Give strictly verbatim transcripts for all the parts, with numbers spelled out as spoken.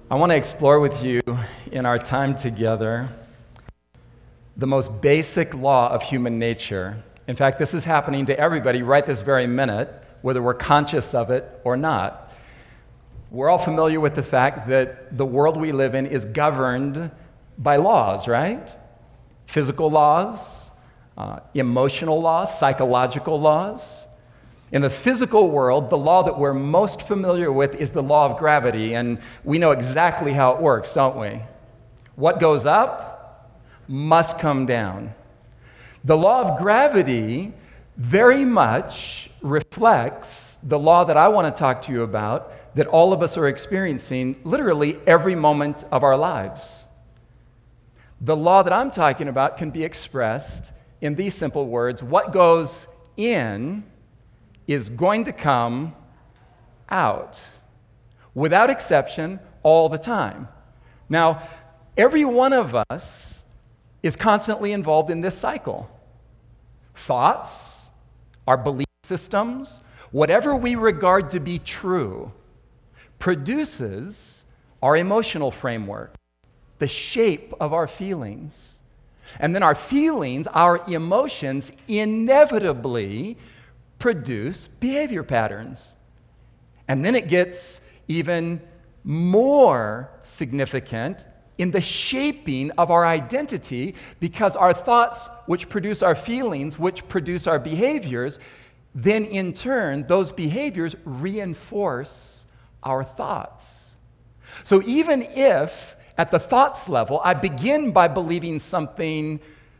I want to explore with you in our time together the most basic law of human nature. In fact, this is happening to everybody right this very minute, whether we're conscious of it or not. We're all familiar with the fact that the world we live in is governed by laws, right? Physical laws, uh, emotional laws, psychological laws. In the physical world, the law that we're most familiar with is the law of gravity, and we know exactly how it works, don't we? What goes up must come down. The law of gravity very much reflects the law that I want to talk to you about, that all of us are experiencing literally every moment of our lives. The law that I'm talking about can be expressed in these simple words: what goes in is going to come out, without exception, all the time. Now, every one of us is constantly involved in this cycle. Thoughts, our belief systems, whatever we regard to be true, produces our emotional framework, the shape of our feelings. And then our feelings, our emotions, inevitably produce behavior patterns. And then it gets even more significant in the shaping of our identity, because our thoughts, which produce our feelings, which produce our behaviors, then in turn, those behaviors reinforce our thoughts. So even if at the thoughts level, I begin by believing something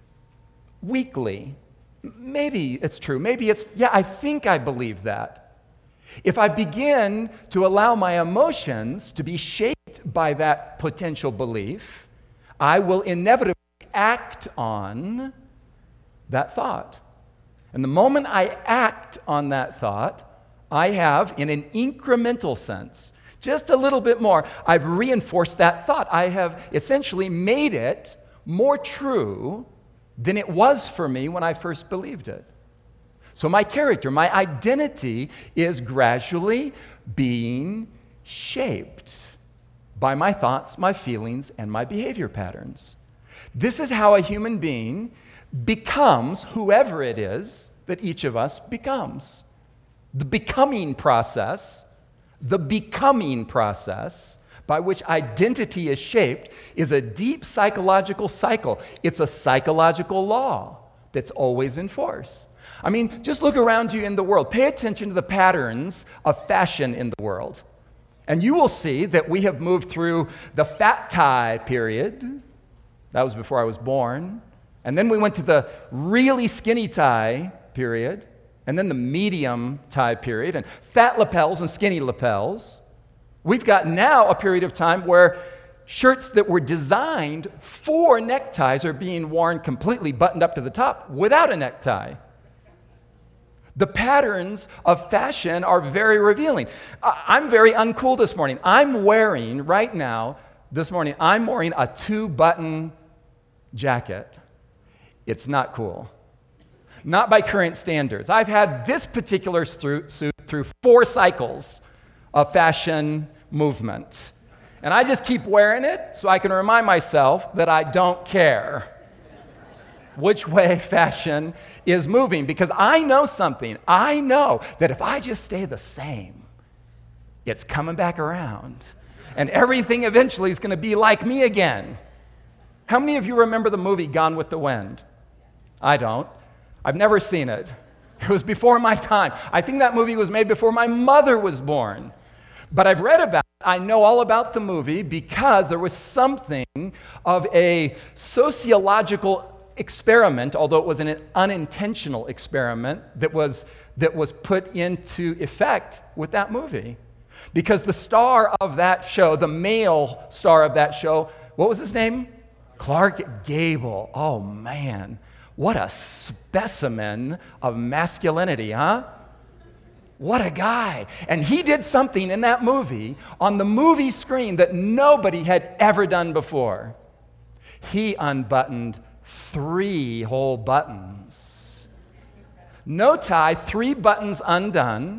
weakly, maybe it's true, maybe it's, yeah, I think I believe that. If I begin to allow my emotions to be shaped by that potential belief, I will inevitably act on that thought. And the moment I act on that thought, I have, in an incremental sense, just a little bit more, I've reinforced that thought. I have essentially made it more true than it was for me when I first believed it. So my character, my identity is gradually being shaped by my thoughts, my feelings, and my behavior patterns. This is how a human being becomes whoever it is that each of us becomes. The becoming process, the becoming process by which identity is shaped is a deep psychological cycle. It's a psychological law that's always in force. I mean, just look around you in the world. Pay attention to the patterns of fashion in the world. And you will see that we have moved through the fat tie period. That was before I was born. And then we went to the really skinny tie period. And then the medium tie period. And fat lapels and skinny lapels. We've got now a period of time where shirts that were designed for neckties are being worn completely buttoned up to the top without a necktie. The patterns of fashion are very revealing. I'm very uncool this morning. I'm wearing, right now, this morning, I'm wearing a two-button jacket. It's not cool. Not by current standards. I've had this particular suit through four cycles of fashion movement. And I just keep wearing it so I can remind myself that I don't care which way fashion is moving, because I know something. I know that if I just stay the same, it's coming back around. And everything eventually is going to be like me again. How many of you remember the movie Gone with the Wind? I don't. I've never seen it. It was before my time. I think that movie was made before my mother was born. But I've read about it. I know all about the movie because there was something of a sociological experiment, although it was an unintentional experiment that was that was put into effect with that movie. Because the star of that show, the male star of that show, what was his name? Clark Gable. Oh man, what a specimen of masculinity, huh? What a guy. And he did something in that movie on the movie screen that nobody had ever done before. He unbuttoned three whole buttons. No tie, three buttons undone,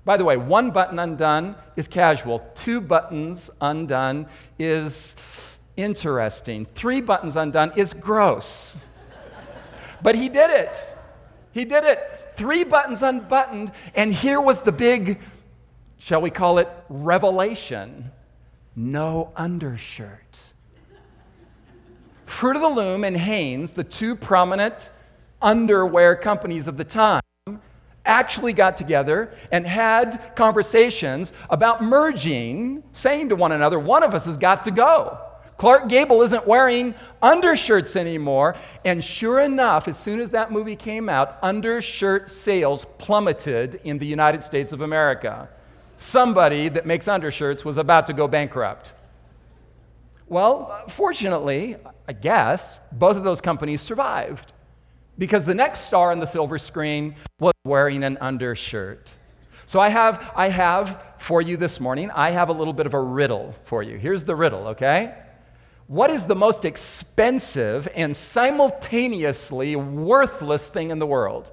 By the way, one button undone is casual. Two buttons undone is interesting. Three buttons undone is gross. But he did it. He did it. Three buttons unbuttoned, and here was the big, shall we call it, revelation. No undershirt. Fruit of the Loom and Hanes, the two prominent underwear companies of the time, actually got together and had conversations about merging, saying to one another, one of us has got to go. Clark Gable isn't wearing undershirts anymore. And sure enough, as soon as that movie came out, undershirt sales plummeted in the United States of America. Somebody that makes undershirts was about to go bankrupt. Well, fortunately, I guess, both of those companies survived, because the next star on the silver screen was wearing an undershirt. So I have, I have for you this morning, I have a little bit of a riddle for you. Here's the riddle, okay? What is the most expensive and simultaneously worthless thing in the world?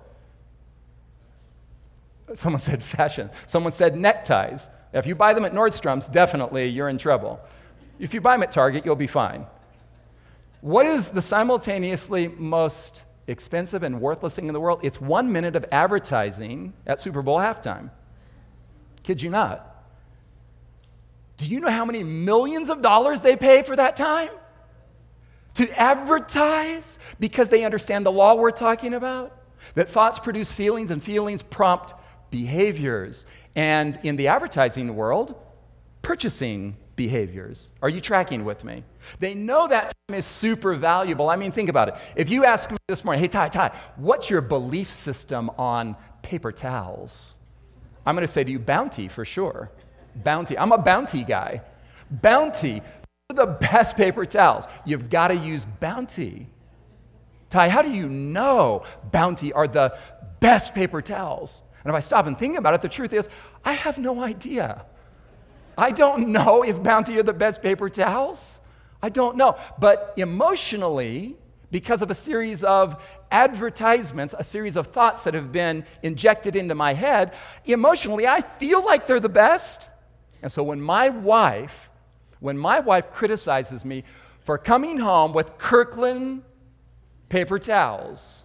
Someone said fashion. Someone said neckties. If you buy them at Nordstrom's, definitely you're in trouble. If you buy them at Target, you'll be fine. What is the simultaneously most expensive and worthless thing in the world? It's one minute of advertising at Super Bowl halftime. Kid you not. Do you know how many millions of dollars they pay for that time? To advertise? Because they understand the law we're talking about? That thoughts produce feelings and feelings prompt behaviors. And in the advertising world, purchasing behaviors. Are you tracking with me? They know that time is super valuable. I mean, think about it. If you ask me this morning, hey, Ty, Ty, what's your belief system on paper towels? I'm going to say to you, Bounty for sure. Bounty. I'm a Bounty guy. Bounty, the best paper towels. You've got to use Bounty. Ty, how do you know Bounty are the best paper towels? And if I stop and think about it, the truth is, I have no idea. I don't know if Bounty are the best paper towels. I don't know. But emotionally, because of a series of advertisements, a series of thoughts that have been injected into my head, emotionally, I feel like they're the best. And so when my wife, when my wife criticizes me for coming home with Kirkland paper towels,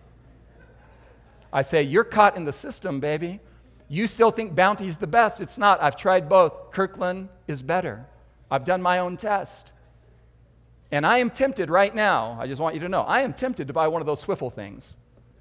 I say, you're caught in the system, baby. You still think Bounty's the best. It's not. I've tried both. Kirkland is better. I've done my own test. And I am tempted right now, I just want you to know, I am tempted to buy one of those Swiffle things.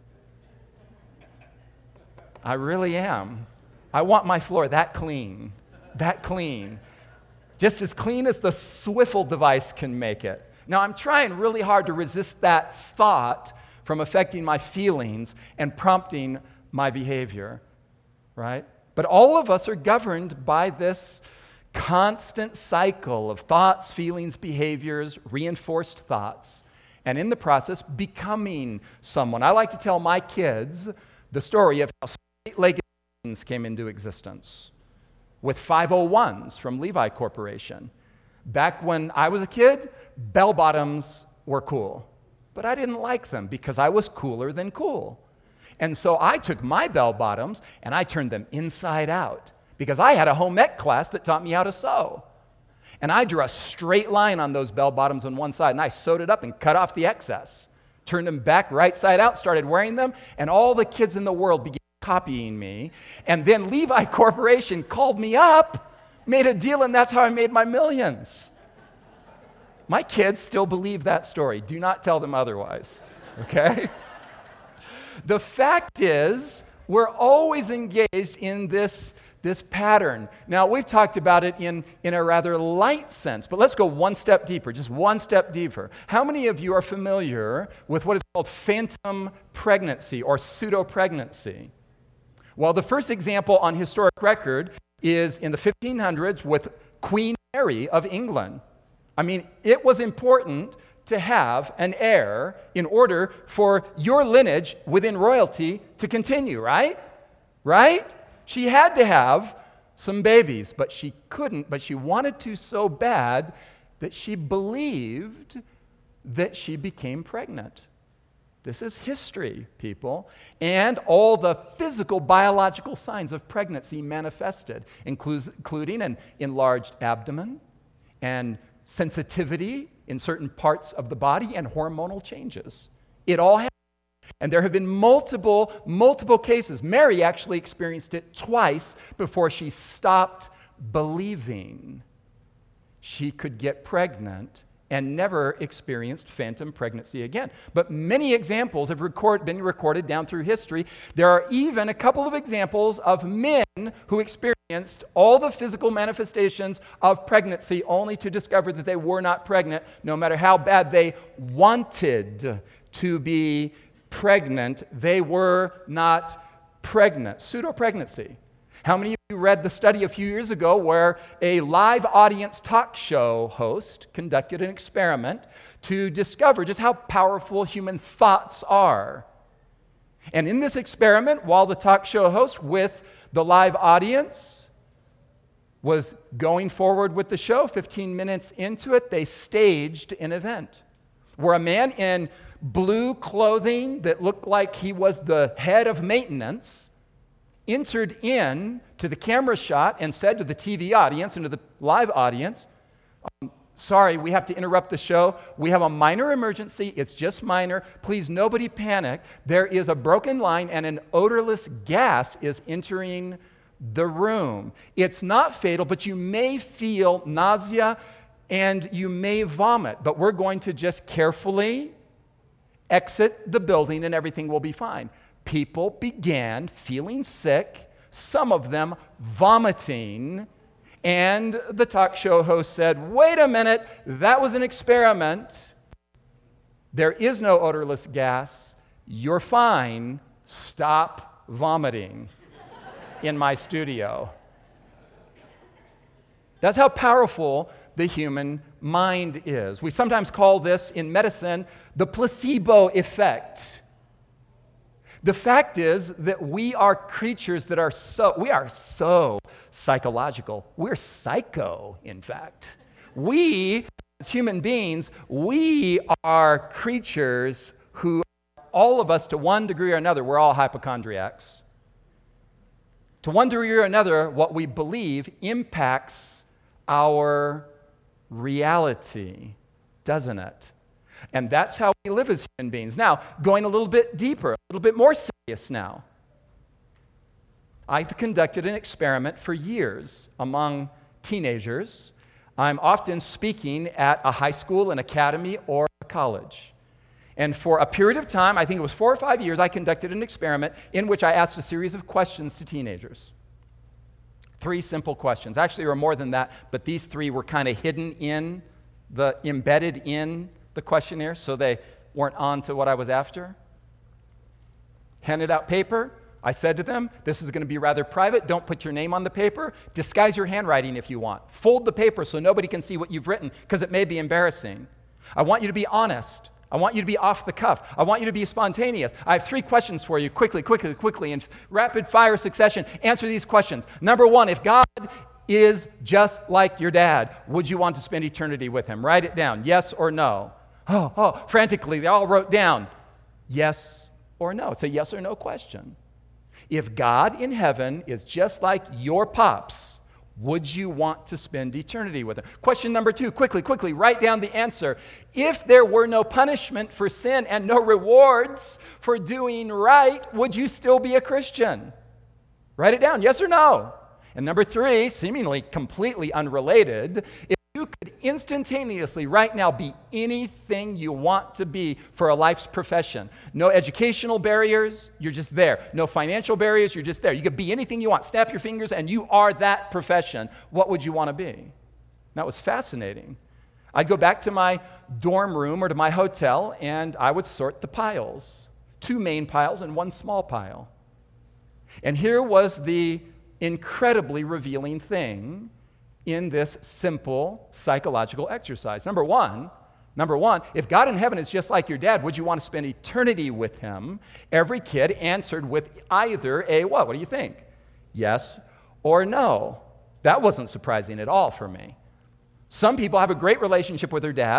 I really am. I want my floor that clean, that clean. Just as clean as the Swiffle device can make it. Now, I'm trying really hard to resist that thought from affecting my feelings and prompting my behavior. Right? But all of us are governed by this constant cycle of thoughts, feelings, behaviors, reinforced thoughts, and in the process, becoming someone. I like to tell my kids the story of how straight-legged jeans came into existence with five oh ones from Levi Corporation. Back when I was a kid, bell-bottoms were cool, but I didn't like them because I was cooler than cool. And so I took my bell-bottoms and I turned them inside out because I had a home ec class that taught me how to sew. And I drew a straight line on those bell-bottoms on one side and I sewed it up and cut off the excess, turned them back right side out, started wearing them, and all the kids in the world began copying me. And then Levi Corporation called me up, made a deal, and that's how I made my millions. My kids still believe that story. Do not tell them otherwise, okay? The fact is, we're always engaged in this, this pattern. Now, we've talked about it in, in a rather light sense, but let's go one step deeper, just one step deeper. How many of you are familiar with what is called phantom pregnancy or pseudo-pregnancy? Well, the first example on historic record is in the fifteen hundreds with Queen Mary of England. I mean, it was important to have an heir in order for your lineage within royalty to continue, right? Right? She had to have some babies, but she couldn't, but she wanted to so bad that she believed that she became pregnant. This is history, people. And all the physical, biological signs of pregnancy manifested, includes, including an enlarged abdomen and sensitivity in certain parts of the body and hormonal changes. It all happened. And there have been multiple, multiple cases. Mary actually experienced it twice before she stopped believing she could get pregnant and never experienced phantom pregnancy again. But many examples have record, been recorded down through history. There are even a couple of examples of men who experienced all the physical manifestations of pregnancy only to discover that they were not pregnant, no matter how bad they wanted to be pregnant. They were not pregnant. Pseudo-pregnancy. How many of you read the study a few years ago where a live audience talk show host conducted an experiment to discover just how powerful human thoughts are? And in this experiment, while the talk show host with the live audience was going forward with the show, fifteen minutes into it, they staged an event where a man in blue clothing that looked like he was the head of maintenance entered in to the camera shot and said to the T V audience and to the live audience, um, sorry, we have to interrupt the show. We have a minor emergency. It's just minor. Please, nobody panic. There is a broken line and an odorless gas is entering the room. It's not fatal, but you may feel nausea and you may vomit, but we're going to just carefully exit the building and everything will be fine. People began feeling sick, some of them vomiting, and the talk show host said, wait a minute, that was an experiment. There is no odorless gas. You're fine. Stop vomiting in my studio. That's how powerful the human mind is. We sometimes call this in medicine the placebo effect. The fact is that we are creatures that are so, we are so psychological. We're psycho, in fact. We, as human beings, we are creatures who, all of us to one degree or another, we're all hypochondriacs. To one degree or another, what we believe impacts our reality, doesn't it? And that's how we live as human beings. Now, going a little bit deeper, a little bit more serious now. I've conducted an experiment for years among teenagers. I'm often speaking at a high school, an academy, or a college. And for a period of time, I think it was four or five years, I conducted an experiment in which I asked a series of questions to teenagers. Three simple questions. Actually, there were more than that, but these three were kind of hidden in the, embedded in the questionnaire, so they weren't on to what I was after. Handed out paper. I said to them, this is going to be rather private. Don't put your name on the paper. Disguise your handwriting if you want. Fold the paper so nobody can see what you've written, because it may be embarrassing. I want you to be honest. I want you to be off the cuff. I want you to be spontaneous. I have three questions for you. Quickly, quickly, quickly, in rapid fire succession. Answer these questions. Number one, if God is just like your dad, would you want to spend eternity with him? Write it down. Yes or no? Oh, oh, frantically, they all wrote down yes or no. It's a yes or no question. If God in heaven is just like your pops, would you want to spend eternity with him? Question number two, quickly, quickly, write down the answer. If there were no punishment for sin and no rewards for doing right, would you still be a Christian? Write it down, yes or no? And number three, seemingly completely unrelated, if you could instantaneously right now be anything you want to be for a life's profession. No educational barriers, you're just there. No financial barriers, you're just there. You could be anything you want. Snap your fingers and you are that profession. What would you want to be? That was fascinating. I'd go back to my dorm room or to my hotel and I would sort the piles. Two main piles and one small pile. And here was the incredibly revealing thing in this simple psychological exercise. Number one, number one, if God in heaven is just like your dad, would you want to spend eternity with him? Every kid answered with either a what? What do you think? Yes or no. That wasn't surprising at all for me. Some people have a great relationship with their dad,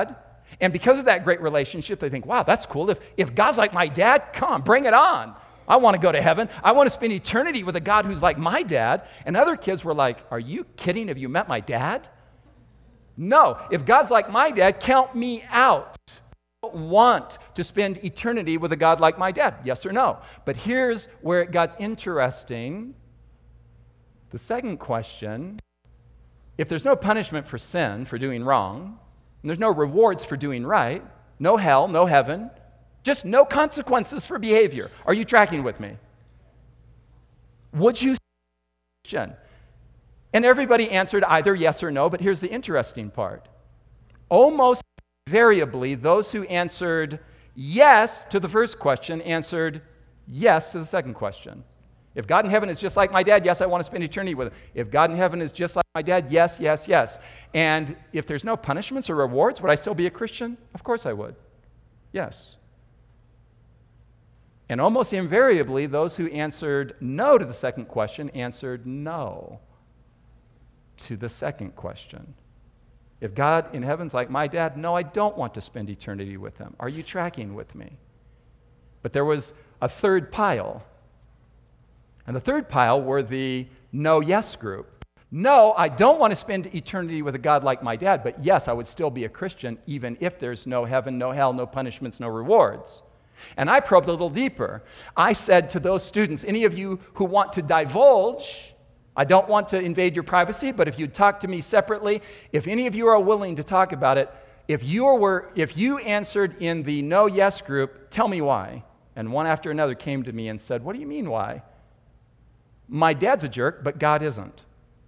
And because of that great relationship, they think, wow, that's cool. If, if God's like my dad, come on, bring it on. I want to go to heaven. I want to spend eternity with a God who's like my dad. And other kids were like, are you kidding? Have you met my dad? No. If God's like my dad, count me out. I don't want to spend eternity with a God like my dad. Yes or no? But here's where it got interesting. The second question, if there's no punishment for sin, for doing wrong, and there's no rewards for doing right, no hell, no heaven, just no consequences for behavior. Are you tracking with me? Would you Christian? And everybody answered either yes or no, but here's the interesting part. Almost invariably, those who answered yes to the first question answered yes to the second question. If God in heaven is just like my dad, yes, I want to spend eternity with him. If God in heaven is just like my dad, yes, yes, yes. And if there's no punishments or rewards, would I still be a Christian? Of course I would. Yes. And almost invariably, those who answered no to the second question answered no to the second question. If God in heaven's like my dad, no, I don't want to spend eternity with him. Are you tracking with me? But there was a third pile. And the third pile were the no-yes group. No, I don't want to spend eternity with a God like my dad, but yes, I would still be a Christian even if there's no heaven, no hell, no punishments, no rewards. And I probed a little deeper. I said to those students, any of you who want to divulge, I don't want to invade your privacy, but if you'd talk to me separately, if any of you are willing to talk about it, if you were, if you answered in the no-yes group, tell me why. And one after another came to me and said, what do you mean why? My dad's a jerk, but God isn't.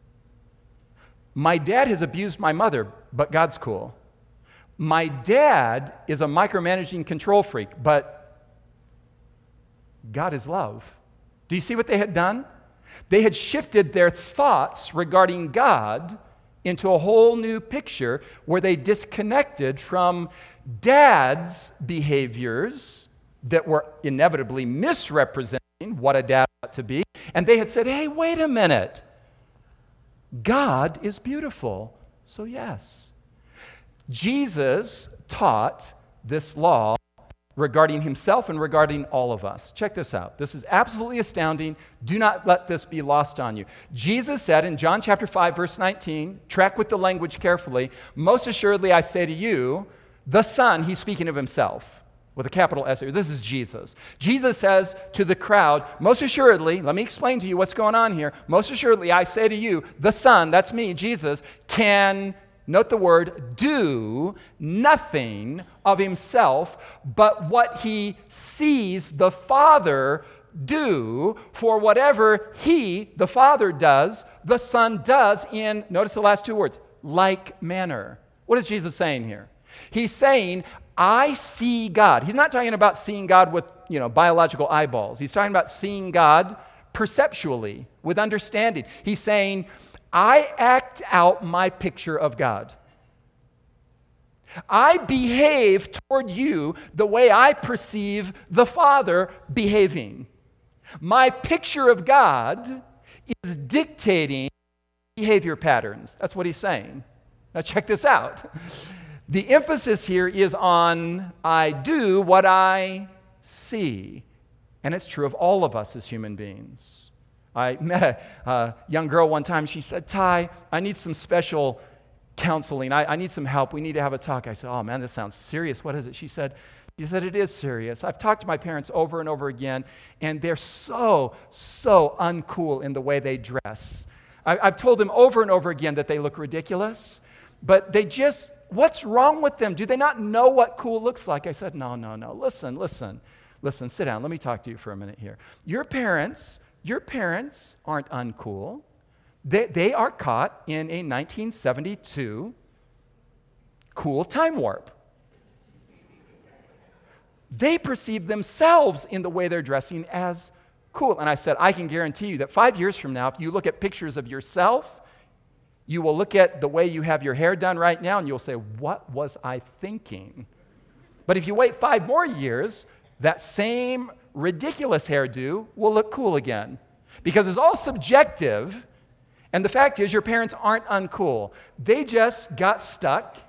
My dad has abused my mother, but God's cool. My dad is a micromanaging control freak, but God is love. Do you see what they had done? They had shifted their thoughts regarding God into a whole new picture where they disconnected from dad's behaviors that were inevitably misrepresenting what a dad ought to be. And they had said, hey, wait a minute. God is beautiful. So yes. Jesus taught this law regarding himself and regarding all of us. Check this out. This is absolutely astounding. Do not let this be lost on you. Jesus said in John chapter five, verse nineteen, track with the language carefully, most assuredly I say to you, the Son, he's speaking of himself, with a capital S. This is Jesus. Jesus says to the crowd, most assuredly, let me explain to you what's going on here. Most assuredly, I say to you, the Son, that's me, Jesus, can, note the word, do nothing of himself, but what he sees the Father do, for whatever he, the Father, does, the Son does in, notice the last two words, like manner. What is Jesus saying here? He's saying, I see God. He's not talking about seeing God with, you know, biological eyeballs. He's talking about seeing God perceptually, with understanding. He's saying, I act out my picture of God. I behave toward you the way I perceive the Father behaving. My picture of God is dictating behavior patterns. That's what he's saying. Now check this out. The emphasis here is on I do what I see. And it's true of all of us as human beings. I met a uh, young girl one time. She said, Ty, I need some special counseling. I, I need some help. We need to have a talk. I said, oh man, this sounds serious. What is it? She said, she said, it is serious. I've talked to my parents over and over again, and they're so, so uncool in the way they dress. I, I've told them over and over again that they look ridiculous, but they just, what's wrong with them? Do they not know what cool looks like? I said, no, no, no. Listen, listen, listen, sit down. Let me talk to you for a minute here. Your parents, your parents aren't uncool. They, they are caught in a nineteen seventy-two cool time warp. They perceive themselves in the way they're dressing as cool. And I said, I can guarantee you that five years from now, if you look at pictures of yourself, you will look at the way you have your hair done right now and you'll say, what was I thinking? But if you wait five more years, that same ridiculous hairdo will look cool again. Because it's all subjective, and the fact is your parents aren't uncool. They just got stuck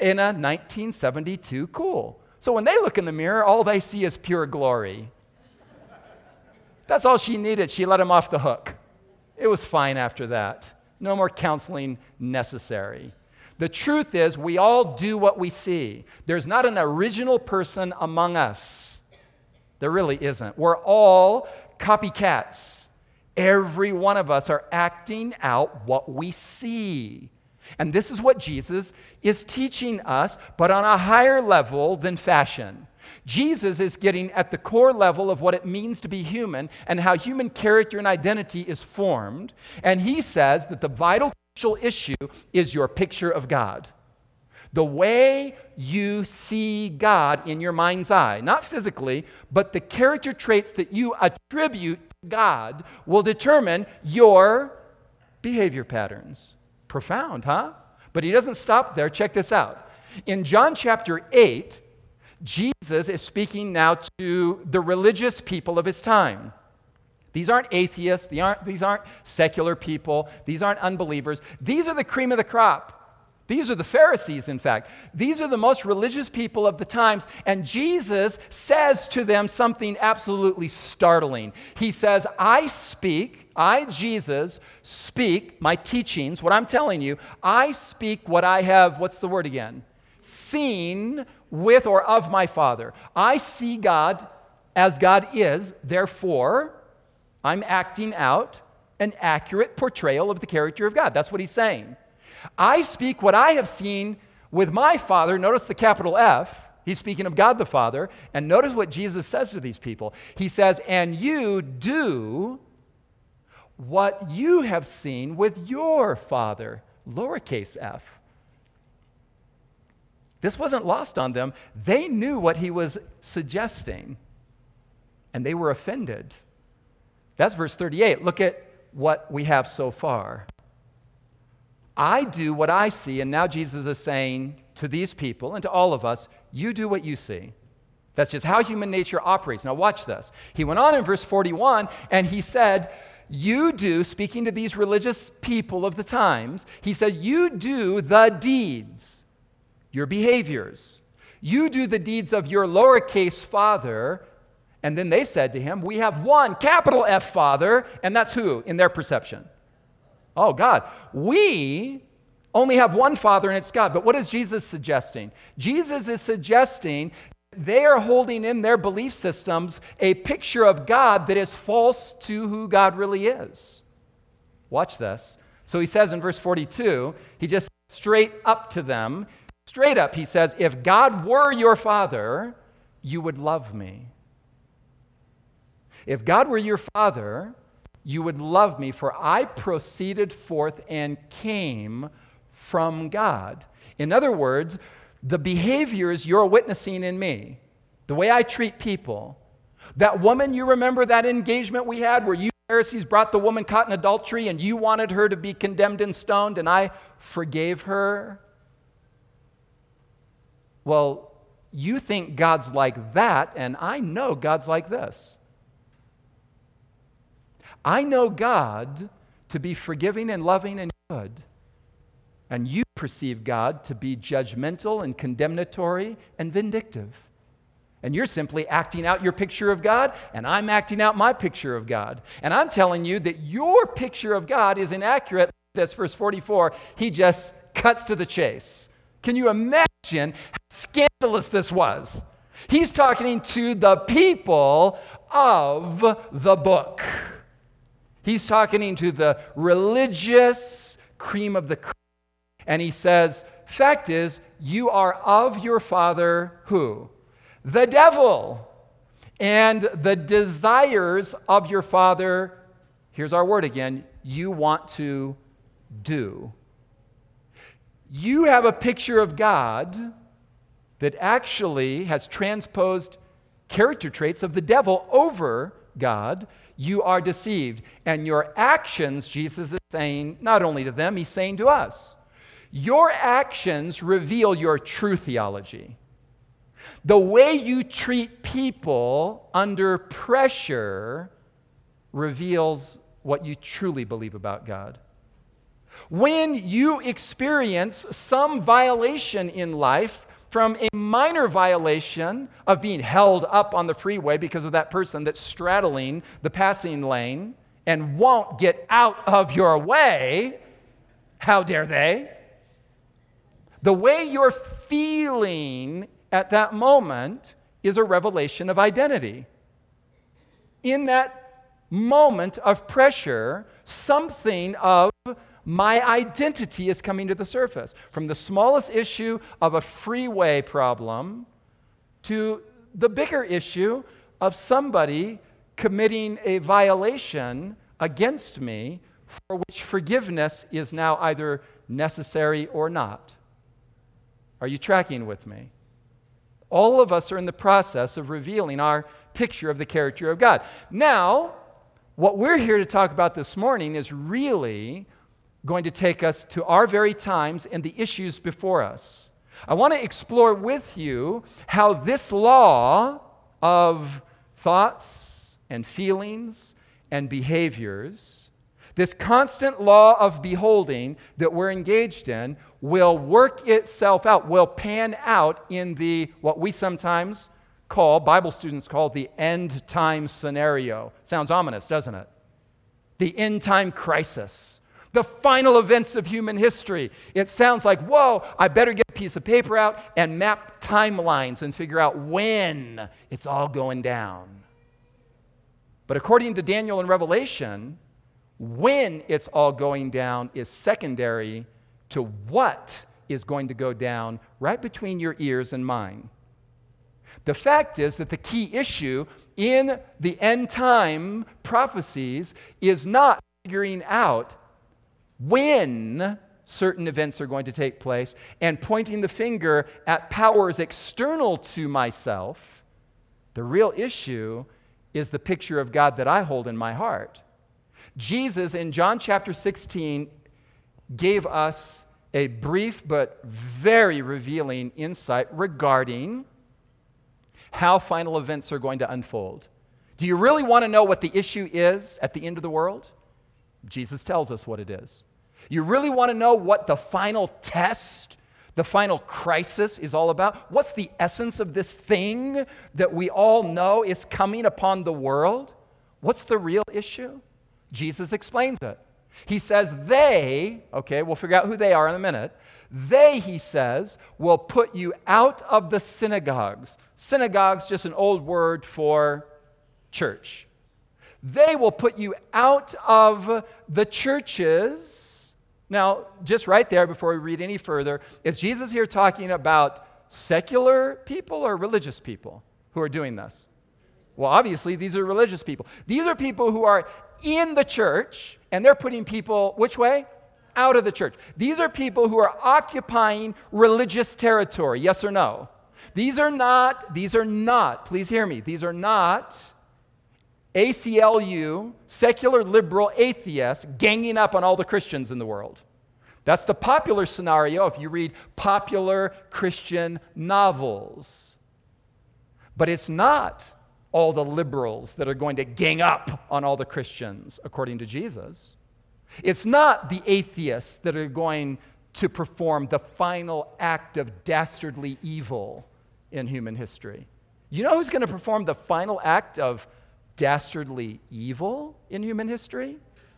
in a nineteen seventy-two cool. So when they look in the mirror, all they see is pure glory. That's all she needed. She let him off the hook. It was fine after that. No more counseling necessary. The truth is, we all do what we see. There's not an original person among us. There really isn't. We're all copycats. Every one of us are acting out what we see. And this is what Jesus is teaching us, but on a higher level than fashion. Jesus is getting at the core level of what it means to be human and how human character and identity is formed. And he says that the vital issue is your picture of God. The way you see God in your mind's eye, not physically, but the character traits that you attribute to God will determine your behavior patterns. Profound, huh? But he doesn't stop there. Check this out. In John chapter eight, Jesus is speaking now to the religious people of his time. These aren't atheists. These aren't, these aren't secular people. These aren't unbelievers. These are the cream of the crop. These are the Pharisees, in fact. These are the most religious people of the times. And Jesus says to them something absolutely startling. He says, I speak, I, Jesus, speak my teachings, what I'm telling you, I speak what I have, what's the word again? Seen with or of my Father. I see God as God is, therefore, I'm acting out an accurate portrayal of the character of God. That's what he's saying. I speak what I have seen with my Father. Notice the capital F. He's speaking of God the Father. And notice what Jesus says to these people. He says, and you do what you have seen with your Father, lowercase f. This wasn't lost on them. They knew what he was suggesting, and they were offended. That's verse thirty-eight. Look at what we have so far. I do what I see, and now Jesus is saying to these people and to all of us, you do what you see. That's just how human nature operates. Now watch this. He went on in verse forty-one, and he said, you do, speaking to these religious people of the times, he said, you do the deeds, your behaviors. You do the deeds of your lowercase father. And then they said to him, we have one capital F Father, and that's who in their perception? Oh, God. We only have one Father, and it's God. But what is Jesus suggesting? Jesus is suggesting they are holding in their belief systems a picture of God that is false to who God really is. Watch this. So he says in verse forty-two, he just straight up to them, straight up, he says, if God were your Father, you would love me. If God were your Father, you would love me, for I proceeded forth and came from God. In other words, the behaviors you're witnessing in me, the way I treat people, that woman, you remember that engagement we had where you Pharisees brought the woman caught in adultery and you wanted her to be condemned and stoned and I forgave her? Well, you think God's like that, and I know God's like this. I know God to be forgiving and loving and good. And you perceive God to be judgmental and condemnatory and vindictive. And you're simply acting out your picture of God, and I'm acting out my picture of God. And I'm telling you that your picture of God is inaccurate. This verse forty-four, he just cuts to the chase. Can you imagine how scandalous this was? He's talking to the people of the book. He's talking to the religious cream of the crop. And he says, fact is, you are of your father, who? The devil. And the desires of your father, here's our word again, you want to do. You have a picture of God that actually has transposed character traits of the devil over God. You are deceived. And your actions, Jesus is saying, not only to them, he's saying to us, your actions reveal your true theology. The way you treat people under pressure reveals what you truly believe about God. When you experience some violation in life, from a minor violation of being held up on the freeway because of that person that's straddling the passing lane and won't get out of your way, how dare they? The way you're feeling at that moment is a revelation of identity. In that moment of pressure, something of my identity is coming to the surface. From the smallest issue of a freeway problem to the bigger issue of somebody committing a violation against me for which forgiveness is now either necessary or not. Are you tracking with me? All of us are in the process of revealing our picture of the character of God. Now, what we're here to talk about this morning is really going to take us to our very times and the issues before us. I want to explore with you how this law of thoughts and feelings and behaviors, this constant law of beholding that we're engaged in, will work itself out, will pan out in the, what we sometimes call, Bible students call, the end time scenario. Sounds ominous, doesn't it? The end time crisis. The final events of human history. It sounds like, whoa, I better get a piece of paper out and map timelines and figure out when it's all going down. But according to Daniel and Revelation, when it's all going down is secondary to what is going to go down right between your ears and mine. The fact is that the key issue in the end time prophecies is not figuring out when certain events are going to take place and pointing the finger at powers external to myself. The real issue is the picture of God that I hold in my heart. Jesus, in John chapter sixteen, gave us a brief but very revealing insight regarding how final events are going to unfold. Do you really want to know what the issue is at the end of the world? Jesus tells us what it is. You really want to know what the final test, the final crisis is all about? What's the essence of this thing that we all know is coming upon the world? What's the real issue? Jesus explains it. He says they, okay, we'll figure out who they are in a minute. They, he says, will put you out of the synagogues. Synagogues, just an old word for church. They will put you out of the churches. Now, just right there before we read any further, is Jesus here talking about secular people or religious people who are doing this? Well, obviously, these are religious people. These are people who are in the church, and they're putting people, which way? Out of the church. These are people who are occupying religious territory, yes or no? These are not, these are not, please hear me, these are not A C L U, secular liberal atheists, ganging up on all the Christians in the world. That's the popular scenario if you read popular Christian novels. But it's not all the liberals that are going to gang up on all the Christians, according to Jesus. It's not the atheists that are going to perform the final act of dastardly evil in human history. You know who's going to perform the final act of dastardly evil in human history?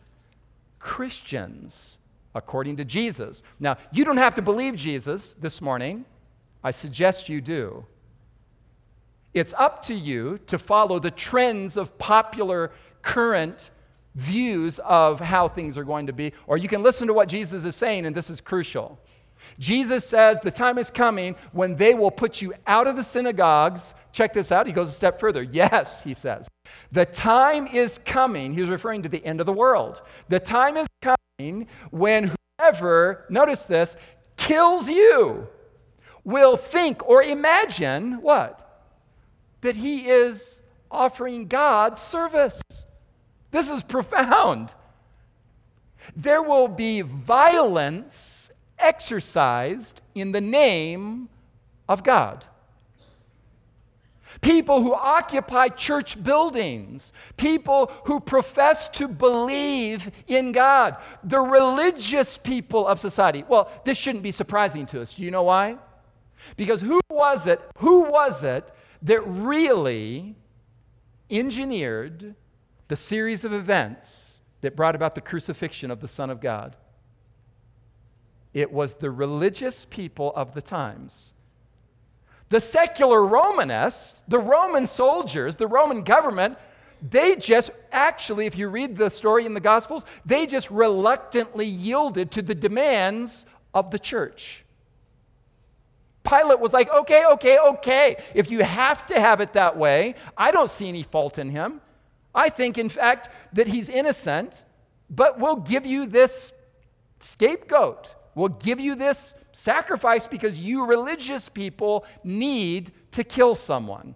Christians, according to Jesus. Now, you don't have to believe Jesus this morning. I suggest you do. It's up to you to follow the trends of popular current views of how things are going to be, or you can listen to what Jesus is saying, and this is crucial. Jesus says the time is coming when they will put you out of the synagogues. Check this out. He goes a step further. Yes, he says. The time is coming. He's referring to the end of the world. The time is coming when whoever, notice this, kills you will think or imagine what? That he is offering God service. This is profound. There will be violence exercised in the name of God. people who occupy church buildings, people who profess to believe in God, the religious people of society. Well, this shouldn't be surprising to us. Do you know why? Because who was it, who was it that really engineered the series of events that brought about the crucifixion of the Son of God? It was the religious people of the times. The secular Romanists, the Roman soldiers, the Roman government, they just actually, if you read the story in the Gospels, they just reluctantly yielded to the demands of the church. Pilate was like, okay, okay, okay. If you have to have it that way, I don't see any fault in him. I think, in fact, that he's innocent, but we'll give you this scapegoat. We'll give you this sacrifice because you religious people need to kill someone.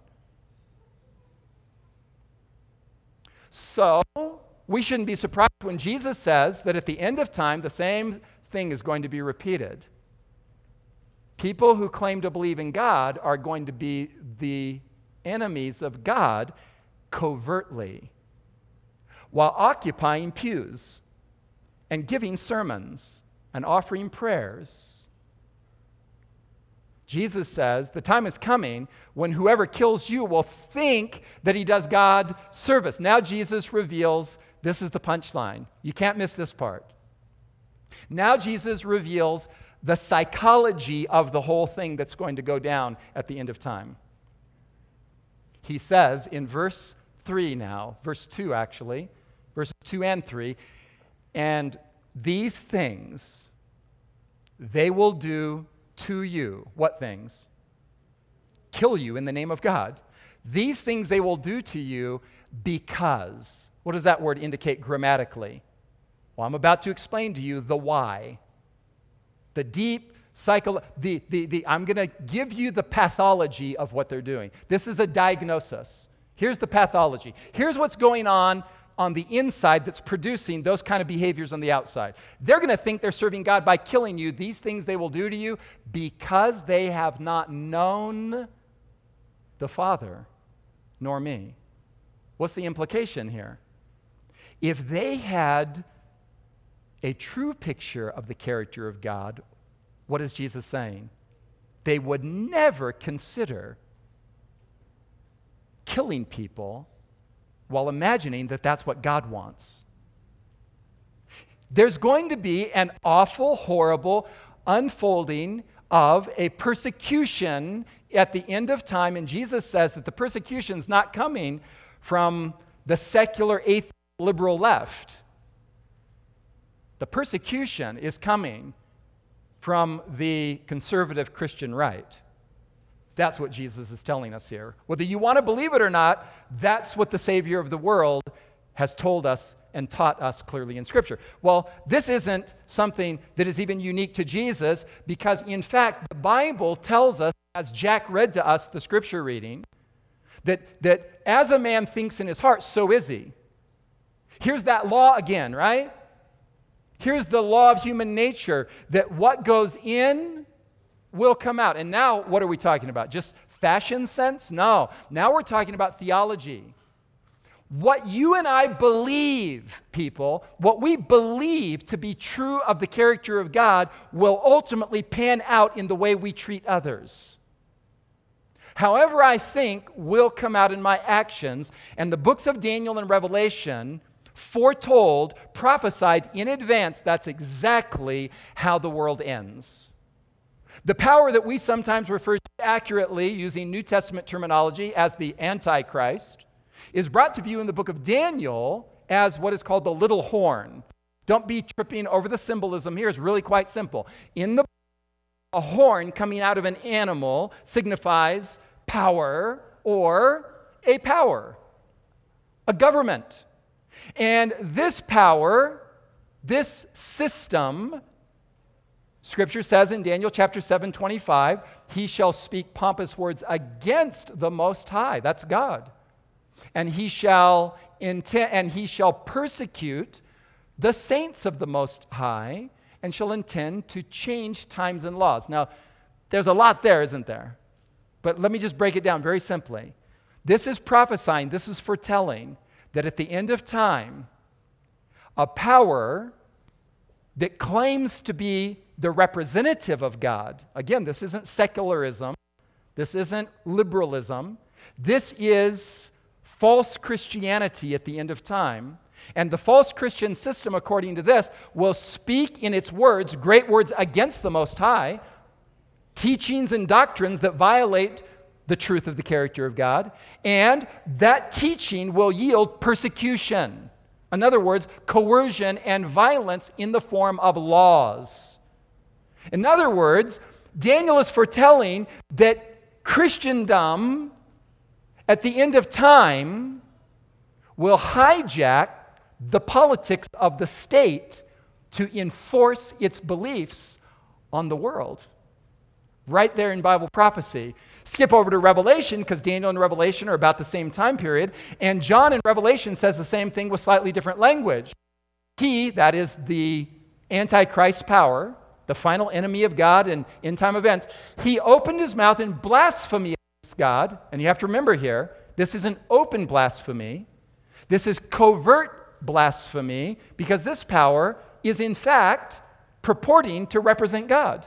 So, we shouldn't be surprised when Jesus says that at the end of time, the same thing is going to be repeated. People who claim to believe in God are going to be the enemies of God covertly, while occupying pews and giving sermons and offering prayers. Jesus says the time is coming when whoever kills you will think that he does God service. Now Jesus reveals, this is the punchline. You can't miss this part. Now Jesus reveals the psychology of the whole thing that's going to go down at the end of time. He says in verse three now, verse two actually, verses two and three, and these things they will do to you. What things? Kill you in the name of God. These things they will do to you because. What does that word indicate grammatically? Well, I'm about to explain to you the why. The deep psycho, the, the, the, I'm going to give you the pathology of what they're doing. This is a diagnosis. Here's the pathology. Here's what's going on on the inside that's producing those kind of behaviors on the outside. They're going to think they're serving God by killing you. These things they will do to you because they have not known the Father nor me. What's the implication here? If they had a true picture of the character of God, what is Jesus saying? They would never consider killing people while imagining that that's what God wants. There's going to be an awful, horrible unfolding of a persecution at the end of time, and Jesus says that the persecution's not coming from the secular atheist liberal left. The persecution is coming from the conservative Christian right. That's what Jesus is telling us here. Whether you want to believe it or not, that's what the Savior of the world has told us and taught us clearly in Scripture. Well, this isn't something that is even unique to Jesus because, in fact, the Bible tells us, as Jack read to us the Scripture reading, that, that as a man thinks in his heart, so is he. Here's that law again, right? Here's the law of human nature, that what goes in will come out. And now, what are we talking about? Just fashion sense? No. Now we're talking about theology. What you and I believe, people, what we believe to be true of the character of God will ultimately pan out in the way we treat others. However I think will come out in my actions, and the books of Daniel and Revelation foretold, prophesied in advance, that's exactly how the world ends. The power that we sometimes refer to accurately, using New Testament terminology, as the Antichrist, is brought to view in the book of Daniel as what is called the little horn. Don't be tripping over the symbolism here. It's really quite simple. In the a horn coming out of an animal signifies power or a power, a government. And this power, this system, Scripture says in Daniel chapter seven, twenty-five, he shall speak pompous words against the Most High. That's God. And he shall intend, and he shall persecute the saints of the Most High, and shall intend to change times and laws. Now, there's a lot there, isn't there? But let me just break it down very simply. This is prophesying, this is foretelling that at the end of time, a power that claims to be the representative of God, again, this isn't secularism, this isn't liberalism, this is false Christianity at the end of time. And the false Christian system, according to this, will speak in its words great words against the Most High, teachings and doctrines that violate the truth of the character of God, and that teaching will yield persecution. In other words, coercion and violence in the form of laws. In other words, Daniel is foretelling that Christendom at the end of time will hijack the politics of the state to enforce its beliefs on the world. Right there in Bible prophecy. Skip over to Revelation, because Daniel and Revelation are about the same time period, and John in Revelation says the same thing with slightly different language. He, that is the Antichrist power, the final enemy of God in end time events, he opened his mouth in blasphemy against God, and you have to remember here, this isn't open blasphemy, this is covert blasphemy, because this power is in fact purporting to represent God.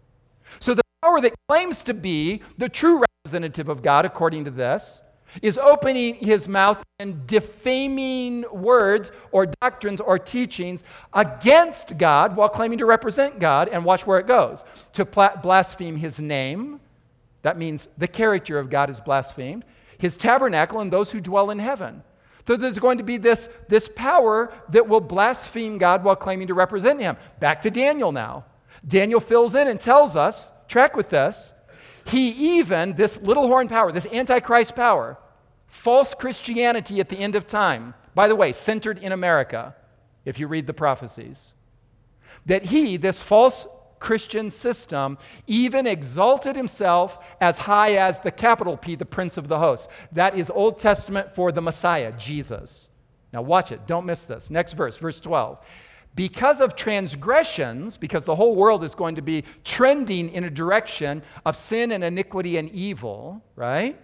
So the power that claims to be the true representative of God, according to this, is opening his mouth and defaming words or doctrines or teachings against God while claiming to represent God, and watch where it goes. To pla- blaspheme his name, that means the character of God is blasphemed, his tabernacle and those who dwell in heaven. So there's going to be this, this power that will blaspheme God while claiming to represent him. Back to Daniel now. Daniel fills in and tells us, track with this, he even, this little horn power, this Antichrist power, false Christianity at the end of time, by the way, centered in America, if you read the prophecies, that he, this false Christian system, even exalted himself as high as the capital P, the Prince of the Host. That is Old Testament for the Messiah, Jesus. Now watch it, don't miss this. Next verse, verse twelve. Because of transgressions, because the whole world is going to be trending in a direction of sin and iniquity and evil, right?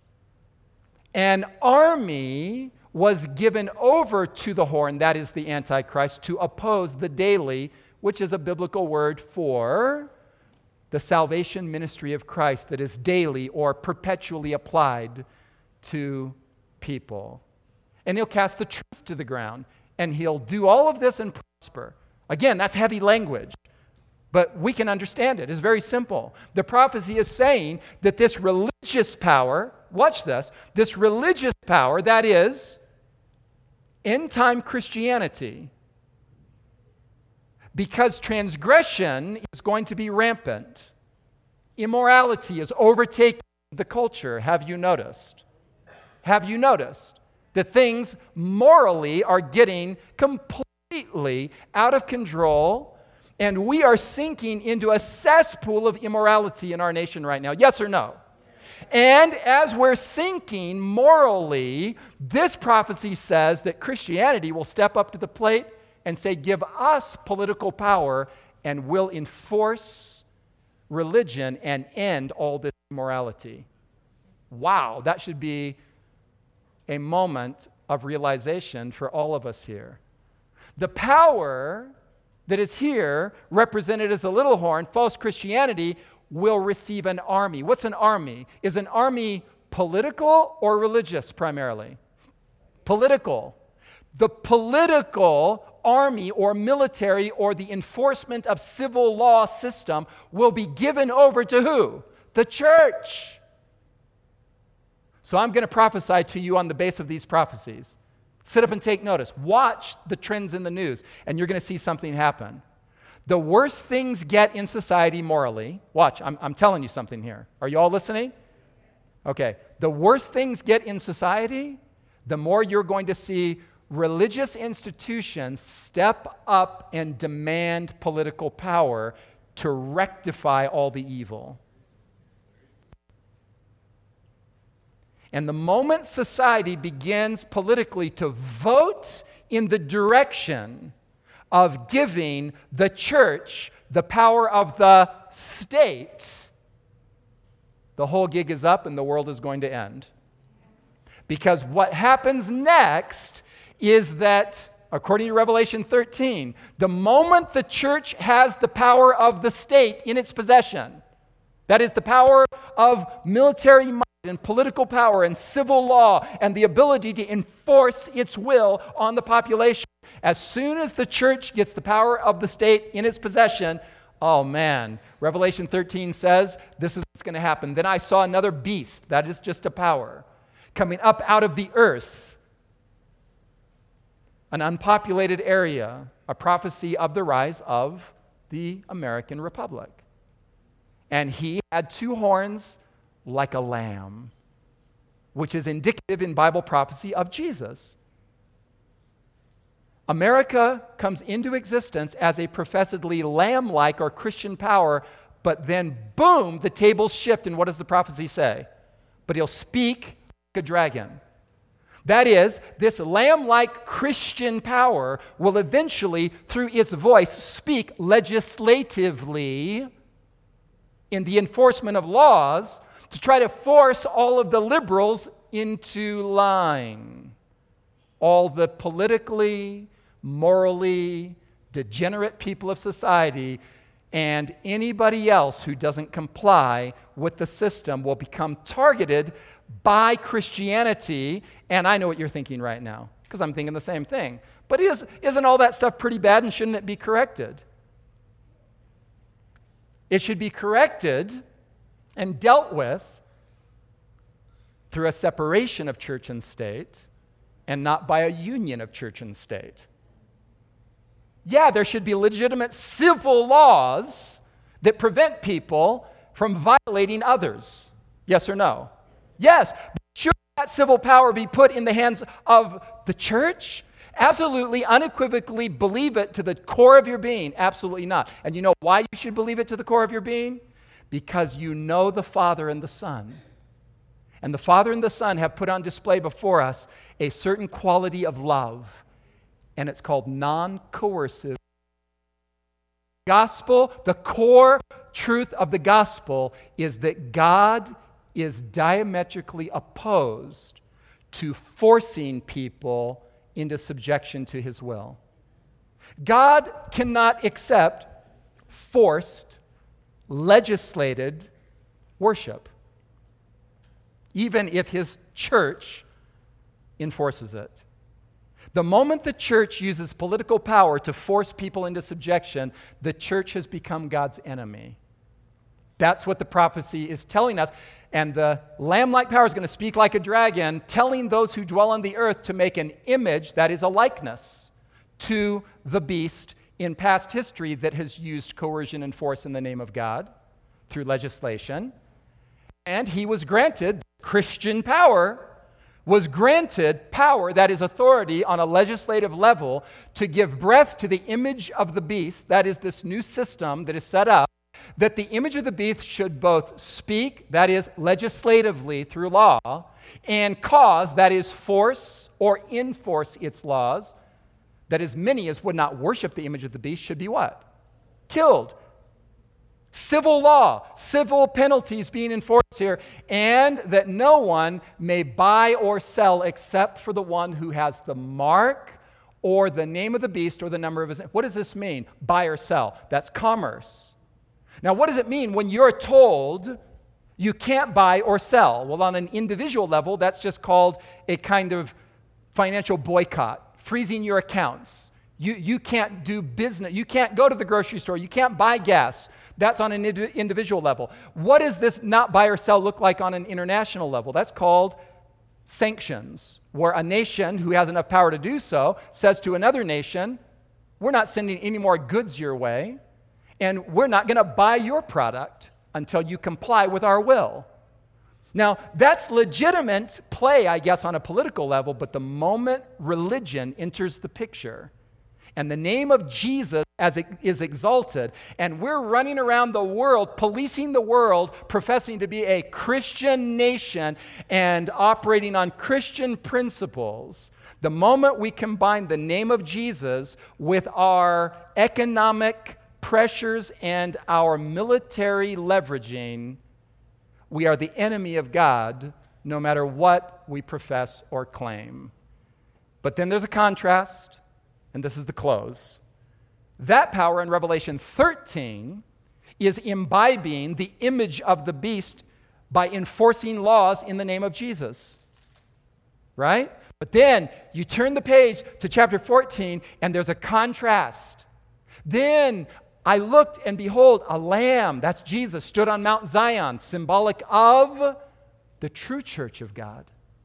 An army was given over to the horn, that is the Antichrist, to oppose the daily, which is a biblical word for the salvation ministry of Christ that is daily or perpetually applied to people. And he'll cast the truth to the ground, and he'll do all of this and prosper. Again, that's heavy language, but we can understand it. It's very simple. The prophecy is saying that this religious power, watch this, this religious power, that is end-time Christianity, because transgression is going to be rampant. Immorality is overtaking the culture. Have you noticed? Have you noticed that things morally are getting completely out of control, and we are sinking into a cesspool of immorality in our nation right now? Yes or no? And as we're sinking morally, this prophecy says that Christianity will step up to the plate and say, give us political power, and we'll enforce religion and end all this immorality. Wow, that should be a moment of realization for all of us here. The power that is here, represented as a little horn, false Christianity, will receive an army. What's an army? Is an army political or religious primarily? Political. The political army or military or the enforcement of civil law system will be given over to who? The church. So I'm going to prophesy to you on the base of these prophecies. Sit up and take notice. Watch the trends in the news, and you're going to see something happen. The worse things get in society morally, watch, I'm, I'm telling you something here. Are you all listening? Okay. The worse things get in society, the more you're going to see religious institutions step up and demand political power to rectify all the evil. And the moment society begins politically to vote in the direction of giving the church the power of the state, the whole gig is up and the world is going to end. Because what happens next is that, according to Revelation thirteen, the moment the church has the power of the state in its possession, that is the power of military might and political power and civil law and the ability to enforce its will on the population, as soon as the church gets the power of the state in its possession, oh man, Revelation thirteen says this is what's going to happen. Then I saw another beast, that is just a power, coming up out of the earth, an unpopulated area, a prophecy of the rise of the American Republic. And he had two horns like a lamb, which is indicative in Bible prophecy of Jesus. America comes into existence as a professedly lamb-like or Christian power, but then boom, the tables shift, and what does the prophecy say? But he'll speak like a dragon. That is, this lamb-like Christian power will eventually, through its voice, speak legislatively in the enforcement of laws to try to force all of the liberals into line. All the politically, morally degenerate people of society, and anybody else who doesn't comply with the system will become targeted by Christianity. And I know what you're thinking right now, because I'm thinking the same thing. But is, isn't all that stuff pretty bad, and shouldn't it be corrected? It should be corrected and dealt with through a separation of church and state, and not by a union of church and state. Yeah, there should be legitimate civil laws that prevent people from violating others. Yes or no? Yes. But should that civil power be put in the hands of the church? Absolutely, unequivocally believe it to the core of your being. Absolutely not. And you know why you should believe it to the core of your being? Because you know the Father and the Son. And the Father and the Son have put on display before us a certain quality of love, and it's called non-coercive. Gospel, the core truth of the gospel is that God is diametrically opposed to forcing people into subjection to his will. God cannot accept forced, legislated worship, even if his church enforces it. The moment the church uses political power to force people into subjection, the church has become God's enemy. That's what the prophecy is telling us. And the lamb-like power is going to speak like a dragon, telling those who dwell on the earth to make an image, that is a likeness, to the beast in past history that has used coercion and force in the name of God through legislation. And he was granted Christian power, was granted power, that is authority on a legislative level, to give breath to the image of the beast, that is this new system that is set up, that the image of the beast should both speak, that is legislatively through law, and cause, that is force or enforce its laws, that as many as would not worship the image of the beast should be what? Killed. Civil law, civil penalties being enforced here, and that no one may buy or sell except for the one who has the mark or the name of the beast or the number of his name. What does this mean? Buy or sell. That's commerce. Now, what does it mean when you're told you can't buy or sell? Well, on an individual level, that's just called a kind of financial boycott, freezing your accounts. You, you can't do business. You can't go to the grocery store. You can't buy gas. That's on an indi- individual level. What does this not buy or sell look like on an international level? That's called sanctions, where a nation who has enough power to do so says to another nation, we're not sending any more goods your way, and we're not going to buy your product until you comply with our will. Now, that's legitimate play, I guess, on a political level, but the moment religion enters the picture, and the name of Jesus as it is exalted, and we're running around the world, policing the world, professing to be a Christian nation and operating on Christian principles, the moment we combine the name of Jesus with our economic pressures and our military leveraging, we are the enemy of God no matter what we profess or claim. But then there's a contrast, and this is the close. That power in Revelation thirteen is imbibing the image of the beast by enforcing laws in the name of Jesus. Right? But then you turn the page to chapter fourteen, and there's a contrast. Then I looked, and behold, a lamb, that's Jesus, stood on Mount Zion, symbolic of the true church of God.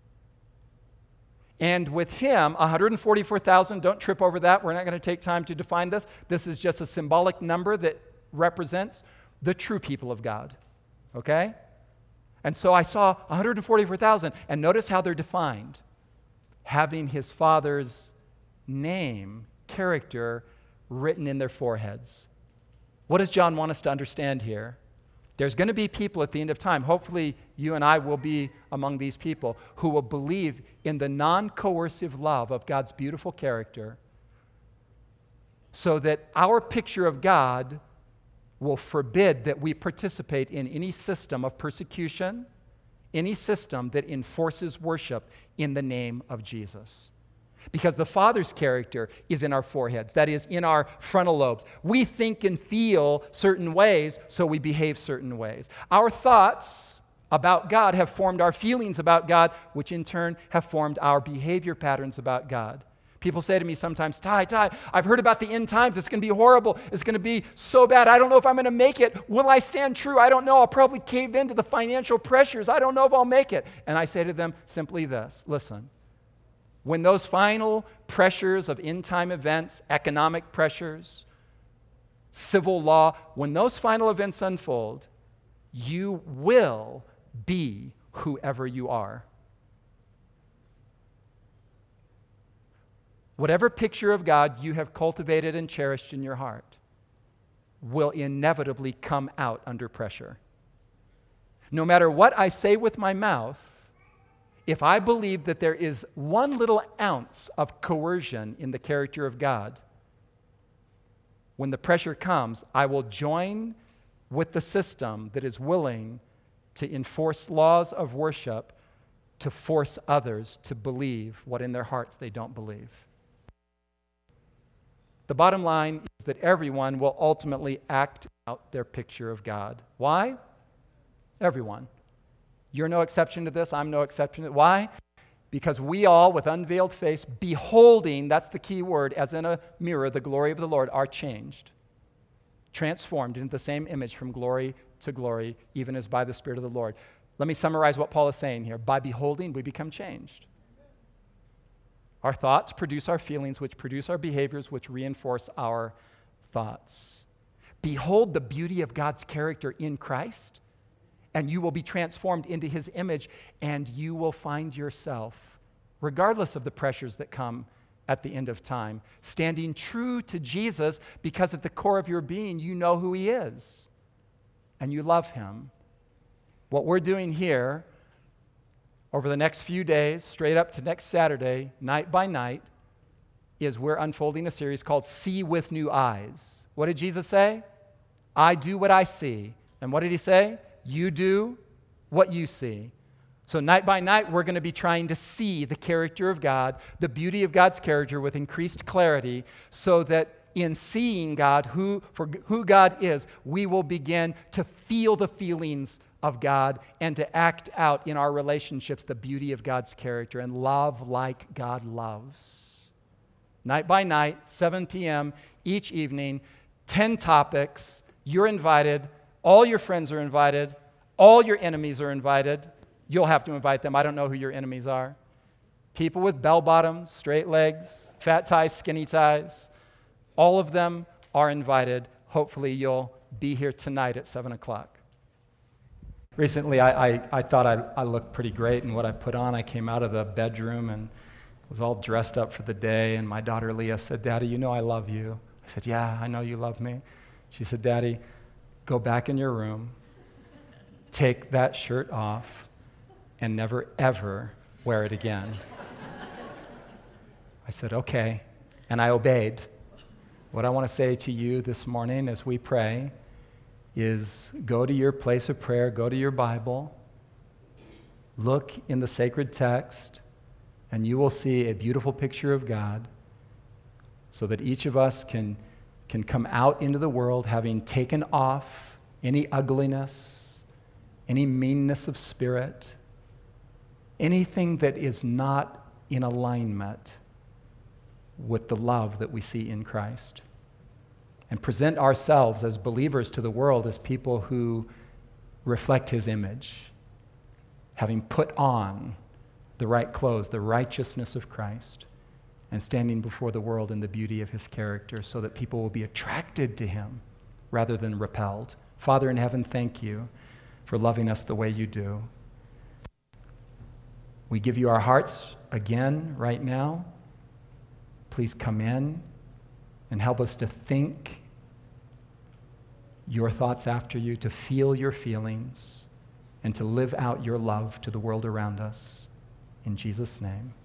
And with him, one hundred forty-four thousand, don't trip over that. We're not going to take time to define this. This is just a symbolic number that represents the true people of God. Okay? And so I saw one hundred forty-four thousand, and notice how they're defined. Having his Father's name, character, written in their foreheads. What does John want us to understand here? There's going to be people at the end of time, hopefully you and I will be among these people, who will believe in the non-coercive love of God's beautiful character, so that our picture of God will forbid that we participate in any system of persecution, any system that enforces worship in the name of Jesus. Because the Father's character is in our foreheads, that is, in our frontal lobes. We think and feel certain ways, so we behave certain ways. Our thoughts about God have formed our feelings about God, which in turn have formed our behavior patterns about God. People say to me sometimes, Ty, Ty, I've heard about the end times. It's going to be horrible. It's going to be so bad. I don't know if I'm going to make it. Will I stand true? I don't know. I'll probably cave into the financial pressures. I don't know if I'll make it. And I say to them simply this, listen, when those final pressures of end-time events, economic pressures, civil law, when those final events unfold, you will be whoever you are. Whatever picture of God you have cultivated and cherished in your heart will inevitably come out under pressure. No matter what I say with my mouth, if I believe that there is one little ounce of coercion in the character of God, when the pressure comes, I will join with the system that is willing to enforce laws of worship to force others to believe what in their hearts they don't believe. The bottom line is that everyone will ultimately act out their picture of God. Why? Everyone. You're no exception to this. I'm no exception to it. Why? Because we all, with unveiled face, beholding, that's the key word, as in a mirror, the glory of the Lord, are changed, transformed into the same image from glory to glory, even as by the Spirit of the Lord. Let me summarize what Paul is saying here. By beholding, we become changed. Our thoughts produce our feelings, which produce our behaviors, which reinforce our thoughts. Behold the beauty of God's character in Christ, and you will be transformed into his image, and you will find yourself, regardless of the pressures that come at the end of time, standing true to Jesus, because at the core of your being, you know who he is, and you love him. What we're doing here over the next few days, straight up to next Saturday, night by night, is we're unfolding a series called See with New Eyes. What did Jesus say? I do what I see. And what did he say? You do what you see. So night by night, we're going to be trying to see the character of God, the beauty of God's character with increased clarity, so that in seeing God, who for who God is, we will begin to feel the feelings of God and to act out in our relationships the beauty of God's character and love like God loves. Night by night, seven p.m. each evening, ten topics. You're invited. All your friends are invited. All your enemies are invited. You'll have to invite them. I don't know who your enemies are. People with bell bottoms, straight legs, fat ties, skinny ties. All of them are invited. Hopefully you'll be here tonight at seven o'clock. Recently, I, I, I thought I, I looked pretty great in what I put on. I came out of the bedroom and was all dressed up for the day, and my daughter Leah said, Daddy, you know I love you. I said, yeah, I know you love me. She said, Daddy, go back in your room, take that shirt off, and never, ever wear it again. I said, okay, and I obeyed. What I want to say to you this morning as we pray is go to your place of prayer, go to your Bible, Look in the sacred text, and you will see a beautiful picture of God, so that each of us can, can come out into the world having taken off any ugliness, any meanness of spirit, anything that is not in alignment with the love that we see in Christ, and present ourselves as believers to the world as people who reflect his image, having put on the right clothes, the righteousness of Christ, and standing before the world in the beauty of his character, so that people will be attracted to him rather than repelled. Father in heaven, thank you for loving us the way you do. We give you our hearts again right now. Please come in and help us to think your thoughts after you, to feel your feelings, and to live out your love to the world around us. In Jesus' name.